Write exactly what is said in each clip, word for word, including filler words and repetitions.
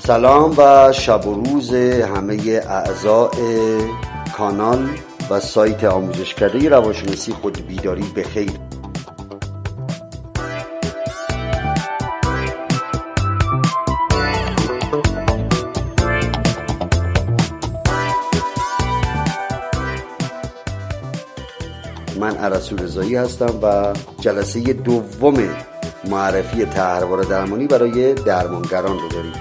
سلام و شب و روز همه اعضاء کانال و سایت آموزشکده روانشناسی خود بیداری بخیر. من عرضی رضایی هستم و جلسه دوم معرفی طرحواره درمانی برای درمانگران رو داریم.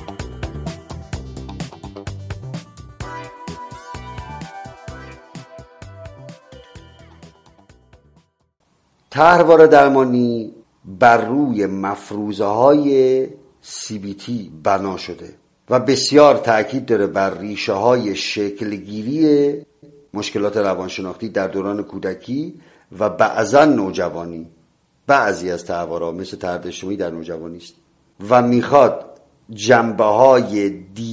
طرحواره درمانی بر روی مفروضه های سی بی تی بنا شده و بسیار تأکید داره بر ریشه های شکلگیری مشکلات روانشناختی در دوران کودکی و بعضا نوجوانی. بعضی از طرحواره‌ها مثل طرد اجتماعی در نوجوانی است و میخواد جنبه های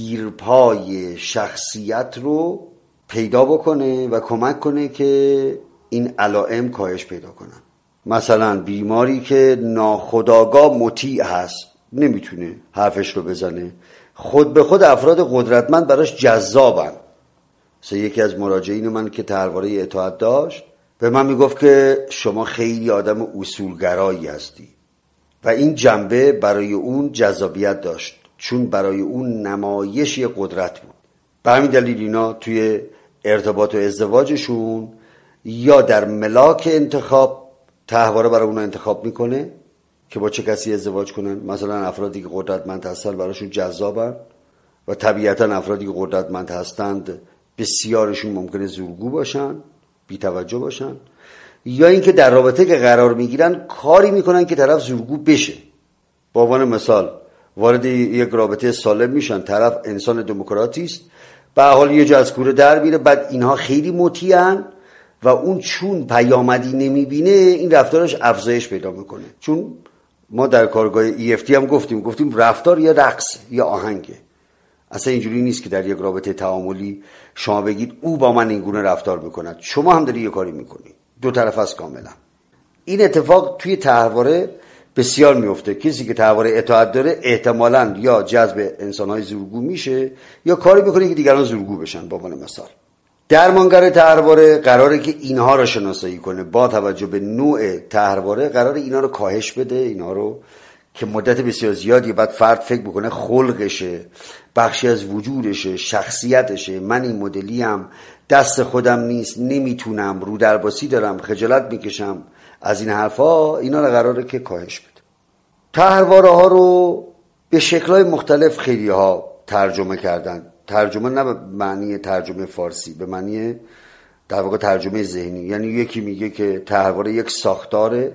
دیرپای شخصیت رو پیدا بکنه و کمک کنه که این علائم کاهش پیدا کنن. مثلا بیماری که ناخودآگاه مطیع هست، نمیتونه حرفش رو بزنه، خود به خود افراد قدرتمند براش جذابن. مثلا یکی از مراجعین من که طرحواره اطاعت داشت به من میگفت که شما خیلی آدم اصولگرایی هستی و این جنبه برای اون جذابیت داشت چون برای اون نمایش قدرت بود. به همین دلیل اینا توی ارتباط و ازدواجشون یا در ملاک انتخاب طرحواره برای اونها انتخاب میکنه که با چه کسی ازدواج کنن. مثلا افرادی که قدرتمند هستن براشون جذابن و طبیعتا افرادی که قدرتمند هستند بسیارشون ممکنه زورگو باشن، بی توجه باشن، یا اینکه در رابطه که قرار میگیرن کاری میکنن که طرف زورگو بشه. به عنوان مثال وارد یک رابطه سالم میشن، طرف انسان دموکراتی است، به حال یه جا از کوره در میره، بعد اینها خیلی مطیعن و اون چون پیامدی نمیبینه این رفتارش افزایش پیدا میکنه. چون ما در کارگاه ای اف تی هم گفتیم گفتیم رفتار یا رقص یا آهنگه. اصلا اینجوری نیست که در یک رابطه تعاملی شما بگید او با من این گونه رفتار میکند، شما هم داری یه کاری میکنی، دو طرف است کاملا. این اتفاق توی طرحواره بسیار میفته. کسی که طرحواره اطاعت داره احتمالاً یا جذب انسانهای زورگو میشه یا کاری میکنه که دیگران زورگو بشن. با عنوان مثال درمانگر طرحواره قراره که اینها رو شناسایی کنه، با توجه به نوع طرحواره قراره اینا رو کاهش بده، اینا رو که مدت بسیار زیادی بعد فرد فکر بکنه خلقشه، بخشی از وجودشه، شخصیتشه، من این مدلیم، دست خودم نیست، نمیتونم، رو درباسی دارم، خجالت میکشم، از این حرفا، اینا رو قراره که کاهش بده. طرحواره ها رو به شکل‌های مختلف خیلی ها ترجمه کردن. ترجمه نه به معنی ترجمه فارسی، به معنی در واقع ترجمه ذهنی. یعنی یکی میگه که طرحواره یک ساختاره،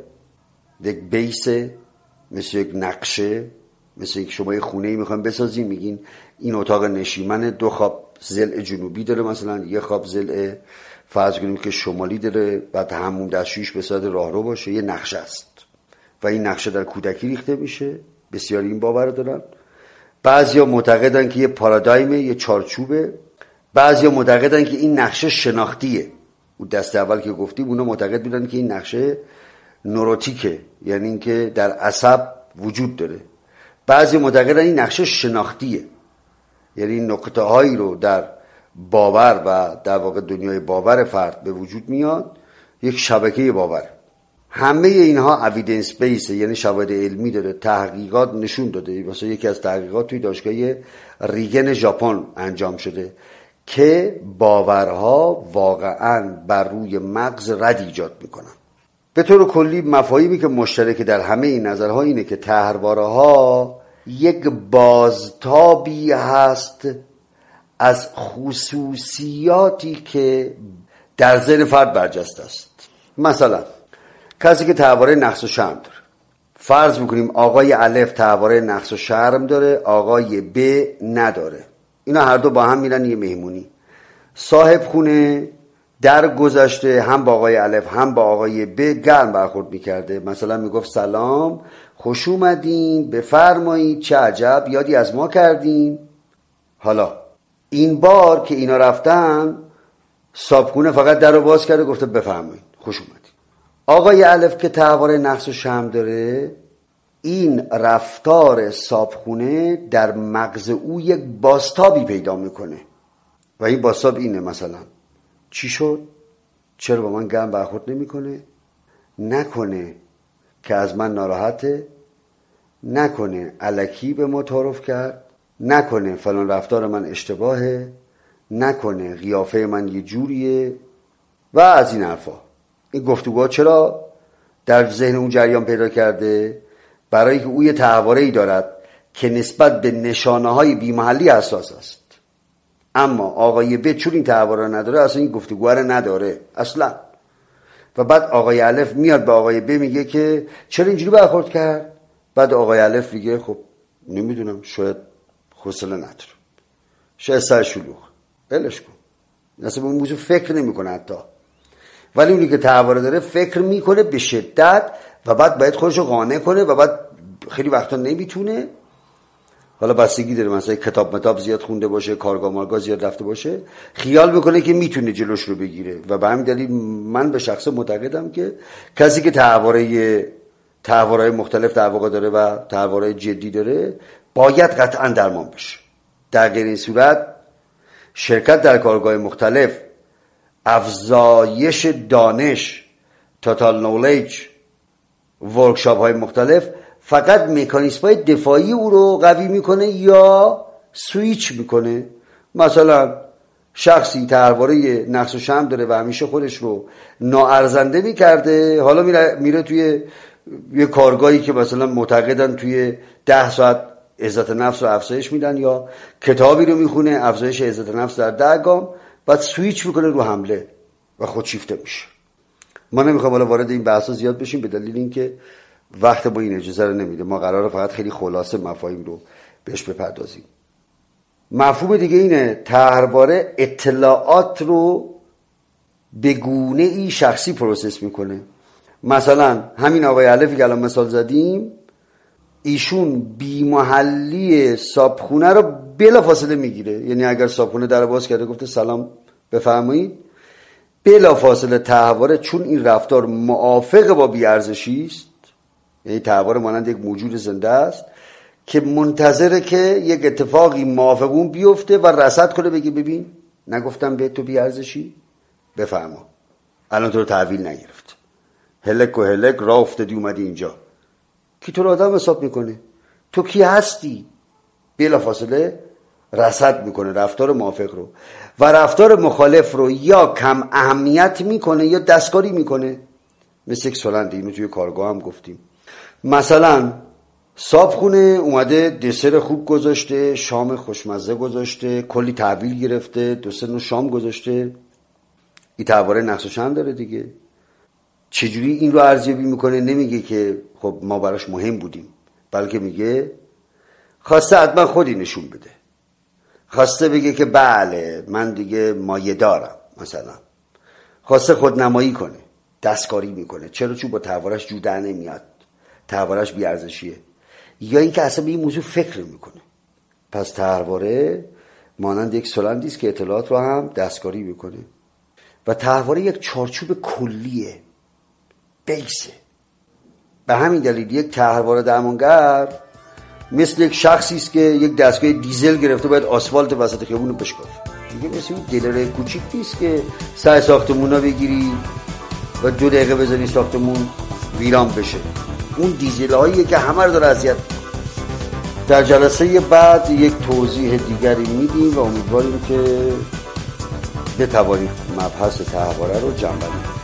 یک بیسه، مثل یک نقشه، مثل یک شما یه خونه‌ای میخوایم بسازیم، میگین این اتاق نشیمن دو خواب ضلع جنوبی داره، مثلا یه خواب ضلع فرض کنیم که شمالی داره، بعد همون دستشویش به صورت راهرو باشه، یه نقشه است و این نقشه در کودکی ریخته میشه. بسیاری این باور دارن. بعضیا معتقدن که یه پارادایمه، یه چارچوبه. بعضیا معتقدن که این نقشه شناختیه. اون دسته اول که گفتیم اونا معتقد بودن که این نقشه نوروتیکه، یعنی اینکه در عصب وجود داره. بعضی معتقدن این نقشه شناختیه، یعنی نقطه هایی رو در باور و در واقع دنیای باور فرد به وجود میاد، یک شبکه باور. همه اینها اویدنس بیس، یعنی شواهد علمی داره، تحقیقات نشون داده. مثلا یکی از تحقیقات توی دانشگاه ریگن ژاپن انجام شده که باورها واقعا بر روی مغز رد ایجاد میکنن. به طور کلی مفاهیمی که مشترک در همه این نظرها اینه که طرحواره‌ها یک بازتابی هست از خصوصیاتی که در ذهن فرد برجسته است. مثلا کسی که طرحواره نقص و شرم داره، فرض میکنیم آقای الف طرحواره نقص و شرم داره، آقای ب نداره. اینا هر دو با هم میرن یه مهمونی. صاحب خونه در گذشته هم با آقای الف هم با آقای ب گرم برخورد میکرده، مثلا میگفت سلام، خوش اومدین، بفرمایید، چه عجب، یادی از ما کردین. حالا این بار که اینا رفتن، صاحبخونه فقط در رو باز کرده گفته بفرمایید، خوش اومدین. آقای الف که طرحواره نقص و شرم داره، این رفتار صابخونه در مغز او یک بازتابی پیدا میکنه و این بازتاب اینه: مثلا چی شد؟ چرا با من گرم برخورد نمیکنه؟ نکنه که از من ناراحته؟ نکنه الکی به ما تعارف کرد؟ نکنه فلان رفتار من اشتباهه؟ نکنه قیافه من یه جوریه؟ و از این حرفا. این گفتگوها چرا در ذهن اون جریان پیدا کرده؟ برای که او یه تحوره‌ای دارد که نسبت به نشانه‌های بی‌محلی حساس است. اما آقای ب چون این تحوره نداره، اصلا این گفتگوها رو نداره اصلا. و بعد آقای الف میاد به آقای ب میگه که چرا اینجوری برخورد کرد؟ بعد آقای الف میگه خب نمیدونم، شاید حوصله نداره، شاید سر شلوغ، بلش کن. اصلا به اون موضوع فکر نمیکنه حتی. ولی اونی که تحوره داره فکر میکنه به شدت و بعد باید خودش رو قانع کنه و بعد خیلی وقتا نمیتونه. حالا بستگی داره، مثلا کتاب متاب زیاد خونده باشه، کارگاه مارگاه زیاد رفته باشه، خیال میکنه که میتونه جلوش رو بگیره. و به همین دلیل من به شخص معتقدم که کسی که تحوره تحورهای مختلف در واقع داره و تحورهای جدی داره باید قطعا درمان بشه. در غیر این صورت شرکت در کارگاه مختلف، افزایش دانش، توتال نولج، ورکشاپ های مختلف فقط مکانیسم های دفاعی او رو قوی میکنه یا سویچ میکنه. مثلا شخصی تحواره نقص و شم داره و همیشه خودش رو ناارزنده میکرده، حالا میره, میره توی یه کارگاهی که مثلا معتقدن توی ده ساعت عزت نفس رو افزایش میدن، یا کتابی رو میخونه افزایش عزت نفس در ده گام، بعد سویچ میکنه رو حمله و خودشیفته میشه. ما نمیخوام حالا وارد این بحثا زیاد بشیم به دلیل اینکه وقت با این اجازه رو نمیده. ما قراره فقط خیلی خلاصه مفاهیم رو بهش بپردازیم. مفهوم دیگه اینه: تحواره اطلاعات رو به گونه ای شخصی پروسس میکنه. مثلا همین آقای الفی که الان مثال زدیم، ایشون بی‌محلی صابخونه رو بلا فاصله میگیره. یعنی اگر صابخونه در باز کرده گفته سلام بفرمایید، بلا فاصله تحواره، چون این رفتار موافق با بی‌ارزشی است، یعنی تحواره مانند یک موجود زنده است که منتظره که یک اتفاقی موافق اون بیفته و رصد کنه، بگی ببین نگفتم به تو بی‌ارزشی؟ بفرما الان تو رو تحویل نگرفت، هلک و هلک راه افتادی اومدی اینجا. کی تو رو آدم حساب میکنه؟ تو کی هستی؟ بلا فاصله رصد میکنه رفتار موافق رو و رفتار مخالف رو یا کم اهمیت میکنه یا دستکاری میکنه. مثل یک سالنده، اینو توی کارگاه هم گفتیم. مثلا صابخونه اومده دسر خوب گذاشته، شام خوشمزه گذاشته، کلی تحویل گرفته، دو سه نوع شام گذاشته، این تحواره نقص و شم داره دیگه. چجوری این رو ارزیابی میکنه؟ نمیگه که خب ما براش مهم بودیم، بلکه میگه خواسته حتما خودی نشون بده، خواسته بگه که بله من دیگه مایه دارم، مثلا خواسته خودنمایی کنه، دستکاری میکنه. چرا؟ چون با تحوارش جوده نمیاد، تحوارش بیارزشیه، یا اینکه اصلا به این موضوع فکر میکنه. پس تحواره مانند یک سلندی است که اطلاعات رو هم دستکاری میکنه و تحواره یک چارچوب کلیه، بیسه. به همین دلیل یک تحواره درمانگر مثل یک شخصی است که یک دستگاه دیزل گرفته باید آسفالت وسط خیابون رو بشکافه. دیگه مثل اون دلر کوچیک نیست که سر ساختمونا بگیری و دو دقیقه بزنی ساختمون ویران بشه. اون دیزل هاییه که همه رو داره اذیت. در جلسه بعد یک توضیح دیگری میدیم و امیدواریم که بتوانید مبحث تحواره رو جمع بندی کنید.